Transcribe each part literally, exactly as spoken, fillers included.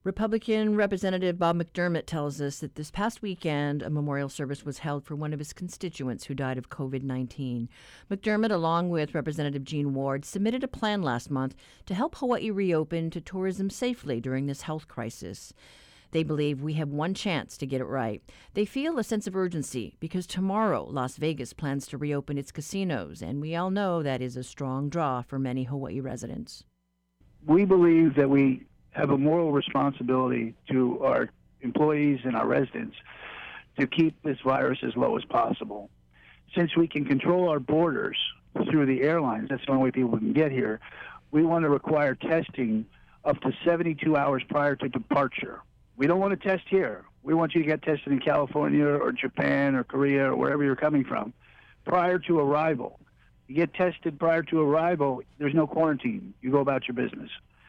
Republican Representative Bob McDermott tells us that this past weekend, a memorial service was held for one of his constituents who died of covid nineteen. McDermott, along with Representative Gene Ward, submitted a plan last month to help Hawaii reopen to tourism safely during this health crisis. They believe we have one chance to get it right. They feel a sense of urgency because tomorrow Las Vegas plans to reopen its casinos, and we all know that is a strong draw for many Hawaii residents. We believe that we have a moral responsibility to our employees and our residents to keep this virus as low as possible. Since we can control our borders through the airlines, that's the only way people can get here, we want to require testing up to seventy-two hours prior to departure. We don't want to test here. We want you to get tested in California or Japan or Korea or wherever you're coming from prior to arrival. You get tested prior to arrival, there's no quarantine. You go about your business.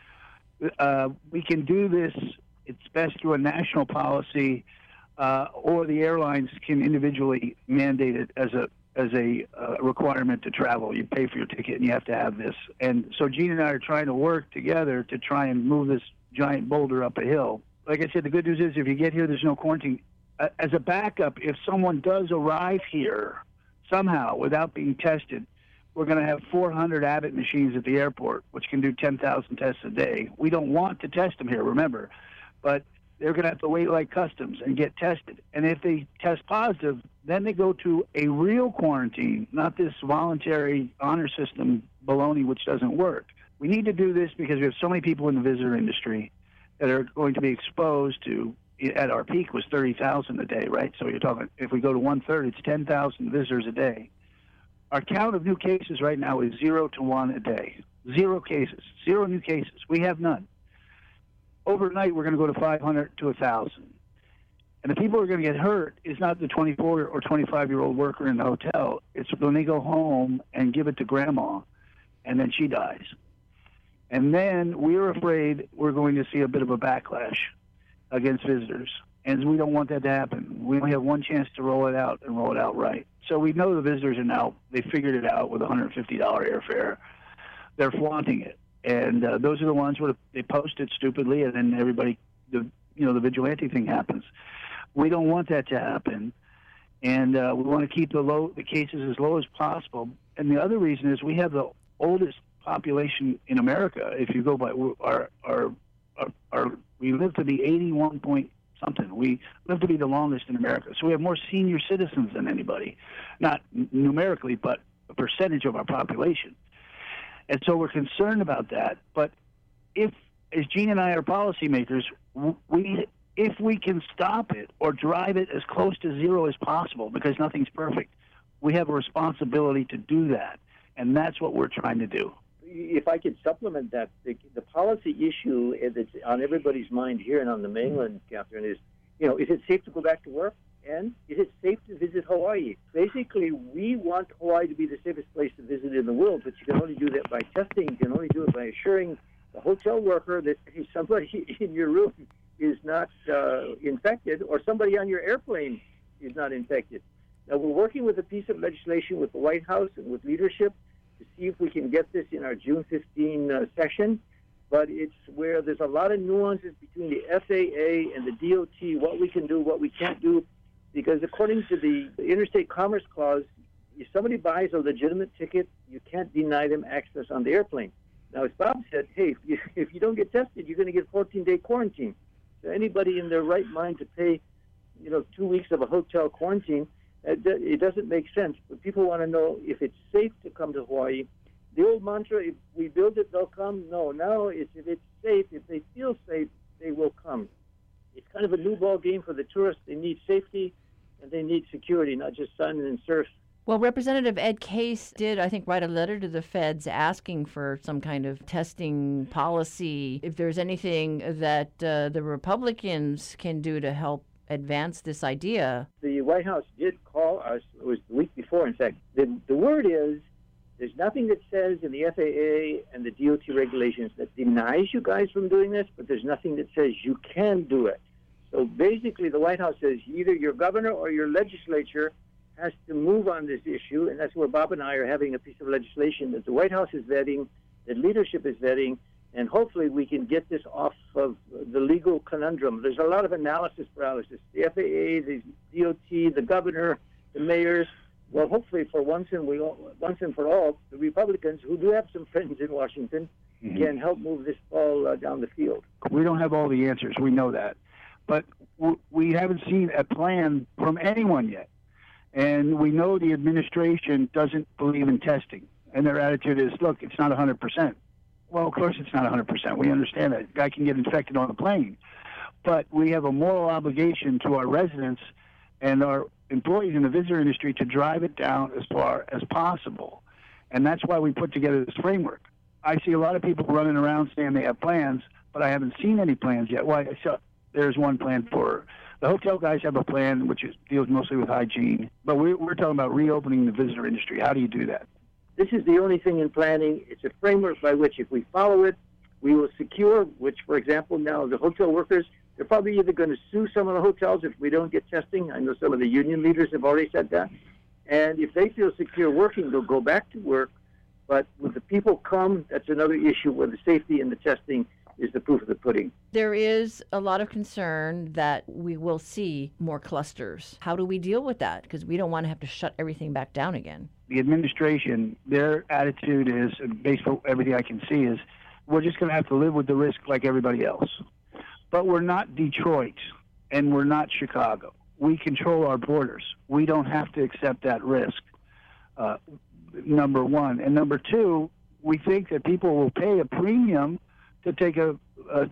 Uh, we can do this, it's best through a national policy, uh, or the airlines can individually mandate it as a as a uh, requirement to travel. You pay for your ticket and you have to have this. And so Gene and I are trying to work together to try and move this giant boulder up a hill. Like I said, the good news is if you get here, there's no quarantine. Uh, as a backup, if someone does arrive here somehow without being tested, we're going to have four hundred Abbott machines at the airport, which can do ten thousand tests a day. We don't want to test them here, remember, but they're going to have to wait like customs and get tested. And if they test positive, then they go to a real quarantine, not this voluntary honor system baloney, which doesn't work. We need to do this because we have so many people in the visitor industry that are going to be exposed to, at our peak was thirty thousand a day, right? So you're talking, if we go to one-third, it's ten thousand visitors a day. Our count of new cases right now is zero to one a day. Zero cases. Zero new cases. We have none. Overnight, we're going to go to five hundred to one thousand. And the people who are going to get hurt is not the twenty-four or twenty-five-year-old worker in the hotel. It's when they go home and give it to grandma, and then she dies. And then we're afraid we're going to see a bit of a backlash against visitors. And we don't want that to happen. We only have one chance to roll it out and roll it out right. So we know the visitors are now, they figured it out with one hundred fifty dollars airfare. They're flaunting it. And uh, those are the ones where they post it stupidly, and then everybody, the you know, the vigilante thing happens. We don't want that to happen. And uh, we want to keep the low the cases as low as possible. And the other reason is we have the oldest population in America. If you go by our, our, our, our we live to be eighty-one point something. We live to be the longest in America. So we have more senior citizens than anybody, not numerically, but a percentage of our population. And so we're concerned about that. But if, as Gene and I are policymakers, we, if we can stop it or drive it as close to zero as possible, because nothing's perfect, we have a responsibility to do that. And that's what we're trying to do. If I could supplement that, the, the policy issue that's on everybody's mind here and on the mainland, Catherine, is, you know, is it safe to go back to work? And is it safe to visit Hawaii? Basically, we want Hawaii to be the safest place to visit in the world, but you can only do that by testing. You can only do it by assuring the hotel worker that somebody in your room is not uh, infected, or somebody on your airplane is not infected. Now, we're working with a piece of legislation with the White House and with leadership to see if we can get this in our June fifteenth uh, session, but it's where there's a lot of nuances between the F A A and the D O T, what we can do, what we can't do, because according to the Interstate Commerce Clause, if somebody buys a legitimate ticket, you can't deny them access on the airplane. Now, as Bob said, hey, if you, if you don't get tested, you're going to get fourteen-day quarantine. So anybody in their right mind to pay, you know, two weeks of a hotel quarantine, it doesn't make sense. But people want to know if it's safe to come to Hawaii. The old mantra, if we build it, they'll come. No, now it's if it's safe, if they feel safe, they will come. It's kind of a new ball game for the tourists. They need safety and they need security, not just sun and surf. Well, Representative Ed Case did, I think, write a letter to the feds asking for some kind of testing policy. If there's anything that uh, the Republicans can do to help advance this idea. The White House did call us, it was the week before, in fact. The, the word is, there's nothing that says in the F A A and the D O T regulations that denies you guys from doing this, but there's nothing that says you can do it. So basically the White House says either your governor or your legislature has to move on this issue, and that's where Bob and I are having a piece of legislation that the White House is vetting, that leadership is vetting, And hopefully we can get this off of the legal conundrum. There's a lot of analysis paralysis. The F A A, the D O T, the governor, the mayors. Well, hopefully for once and, we all, once and for all, the Republicans, who do have some friends in Washington, mm-hmm. can help move this ball uh, down the field. We don't have all the answers. We know that. But w- we haven't seen a plan from anyone yet. And we know the administration doesn't believe in testing. And their attitude is, look, it's not one hundred percent. Well, of course it's not one hundred percent. We understand that. A guy can get infected on a plane. But we have a moral obligation to our residents and our employees in the visitor industry to drive it down as far as possible. And that's why we put together this framework. I see a lot of people running around saying they have plans, but I haven't seen any plans yet. Why? So there's one plan for the hotel guys have a plan which is, deals mostly with hygiene, but we're, we're talking about reopening the visitor industry. How do you do that? This is the only thing in planning. It's a framework by which, if we follow it, we will secure, which, for example, now the hotel workers, they're probably either going to sue some of the hotels if we don't get testing. I know some of the union leaders have already said that. And if they feel secure working, they'll go back to work. But when the people come, that's another issue where the safety and the testing is the proof of the pudding. There is a lot of concern that we will see more clusters. How do we deal with that? Because we don't want to have to shut everything back down again. The administration, their attitude is, based on everything I can see, is we're just going to have to live with the risk like everybody else. But we're not Detroit, and we're not Chicago. We control our borders. We don't have to accept that risk, uh, number one. And number two, we think that people will pay a premium to take a, a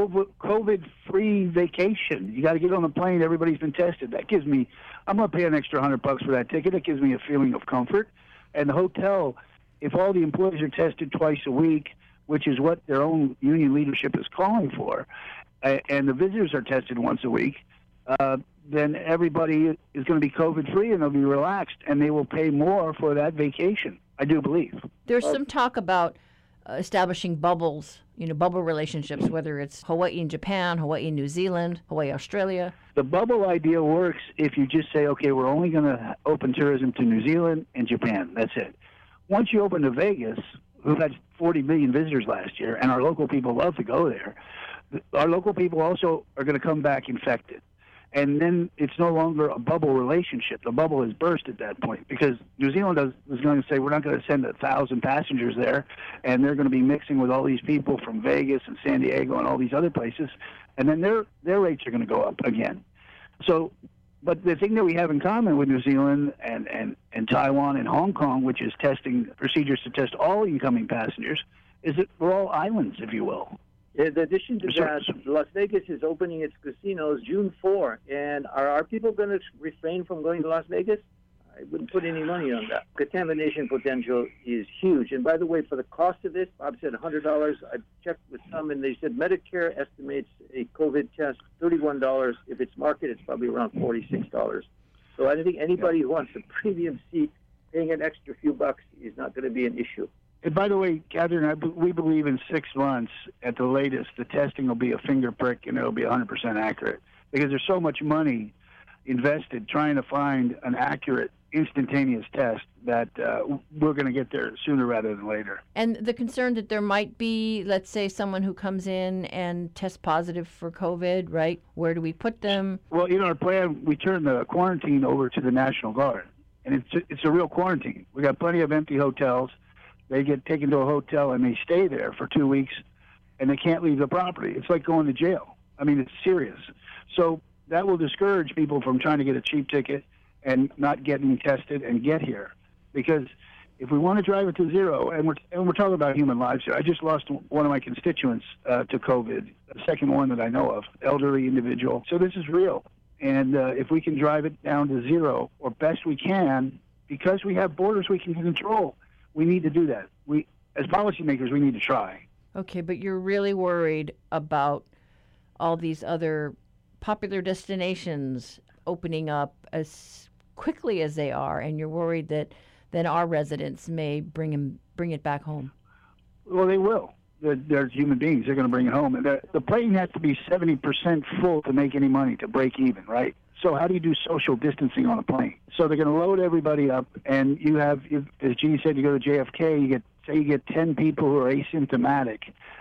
COVID-free vacation. You got to get on the plane. Everybody's been tested. That gives me, I'm going to pay an extra hundred bucks for that ticket. It gives me a feeling of comfort. And the hotel, if all the employees are tested twice a week, which is what their own union leadership is calling for, and the visitors are tested once a week, uh, then everybody is going to be COVID-free and they'll be relaxed, and they will pay more for that vacation, I do believe. There's some talk about uh, establishing bubbles, you know, bubble relationships, whether it's Hawaii and Japan, Hawaii and New Zealand, Hawaii, Australia. The bubble idea works if you just say, okay, we're only going to open tourism to New Zealand and Japan. That's it. Once you open to Vegas, who had forty million visitors last year, and our local people love to go there, our local people also are going to come back infected. And then it's no longer a bubble relationship. The bubble has burst at that point because New Zealand does, was going to say, we're not going to send a thousand passengers there, and they're going to be mixing with all these people from Vegas and San Diego and all these other places, and then their their rates are going to go up again. So, but the thing that we have in common with New Zealand and, and, and Taiwan and Hong Kong, which is testing procedures to test all incoming passengers, is that we're all islands, if you will. In addition to that, Las Vegas is opening its casinos June fourth. And are our people going to refrain from going to Las Vegas? I wouldn't put any money on that. Contamination potential is huge. And by the way, for the cost of this, Bob said one hundred dollars. I checked with some, and they said Medicare estimates a COVID test thirty-one dollars. If it's market, it's probably around forty-six dollars. So I don't think anybody who wants a premium seat paying an extra few bucks is not going to be an issue. And by the way, Catherine, I, we believe in six months at the latest, the testing will be a finger prick and it'll be one hundred percent accurate because there's so much money invested trying to find an accurate, instantaneous test that uh, we're going to get there sooner rather than later. And the concern that there might be, let's say, someone who comes in and tests positive for COVID, right? Where do we put them? Well, in our plan, we turn the quarantine over to the National Guard, and it's a, it's a real quarantine. We got plenty of empty hotels. They get taken to a hotel and they stay there for two weeks and they can't leave the property. It's like going to jail. I mean, it's serious. So that will discourage people from trying to get a cheap ticket and not getting tested and get here. Because if we want to drive it to zero, and we're, and we're talking about human lives here. I just lost one of my constituents uh, to COVID, the second one that I know of, elderly individual. So this is real. And uh, if we can drive it down to zero, or best we can, because we have borders we can control, we need to do that. We, as policymakers, we need to try. Okay, but you're really worried about all these other popular destinations opening up as quickly as they are, and you're worried that then our residents may bring them, bring it back home. Well, they will. They're, they're human beings. They're going to bring it home. And the plane has to be seventy percent full to make any money, to break even, right? So how do you do social distancing on a plane? So they're going to load everybody up, and you have, as Jeannie said, you go to J F K, you get, say you get ten people who are asymptomatic.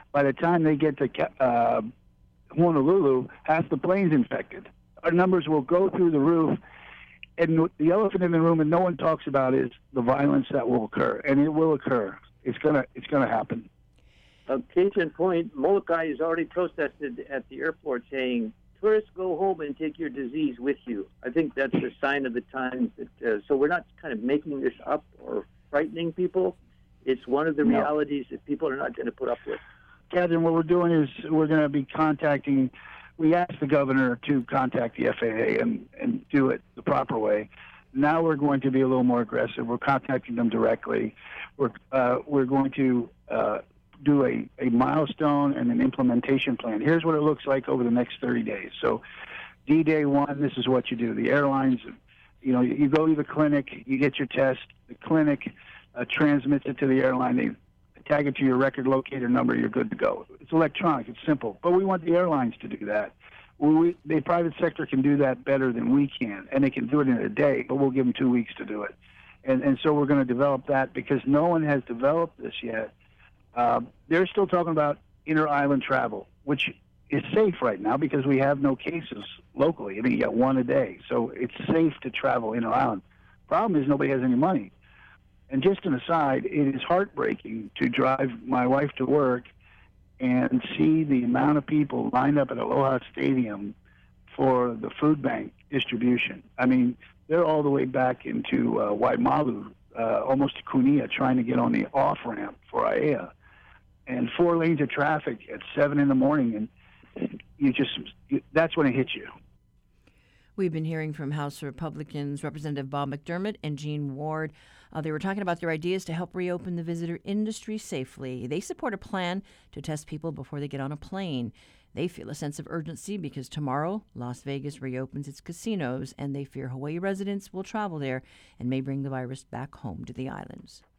By the time they get to uh, Honolulu, half the plane's infected. Our numbers will go through the roof. And the elephant in the room, and no one talks about, is the violence that will occur, and it will occur. It's gonna, it's gonna happen. Uh, case in point, Molokai has already protested at the airport, saying, "Tourists, go home and take your disease with you." I think that's a sign of the times. That uh, so we're not kind of making this up or frightening people. It's one of the No. realities that people are not going to put up with. Catherine, what we're doing is we're going to be contacting. We asked the governor to contact the F A A and, and do it the proper way. Now we're going to be a little more aggressive. We're contacting them directly. We're uh, we're going to uh, do a, a milestone and an implementation plan. Here's what it looks like over the next thirty days. So D-Day one, this is what you do. The airlines, you know, you go to the clinic, you get your test. The clinic uh, transmits it to the airline. They tag it to your record locator number, you're good to go. It's electronic, it's simple. But we want the airlines to do that. We, the private sector can do that better than we can, and they can do it in a day, but we'll give them two weeks to do it. And, and so we're going to develop that because no one has developed this yet. Uh, they're still talking about inter-island travel, which is safe right now because we have no cases locally. I mean, you got one a day, so it's safe to travel inter-island. Problem is nobody has any money. And just an aside, it is heartbreaking to drive my wife to work and see the amount of people lined up at Aloha Stadium for the food bank distribution. I mean, they're all the way back into uh, Waimalu, uh, almost to Kunia, trying to get on the off-ramp for Aiea. And four lanes of traffic at seven in the morning, and you just, you, that's when it hits you. We've been hearing from House Republicans Representative Bob McDermott and Gene Ward. Uh, they were talking about their ideas to help reopen the visitor industry safely. They support a plan to test people before they get on a plane. They feel a sense of urgency because tomorrow Las Vegas reopens its casinos, and they fear Hawaii residents will travel there and may bring the virus back home to the islands.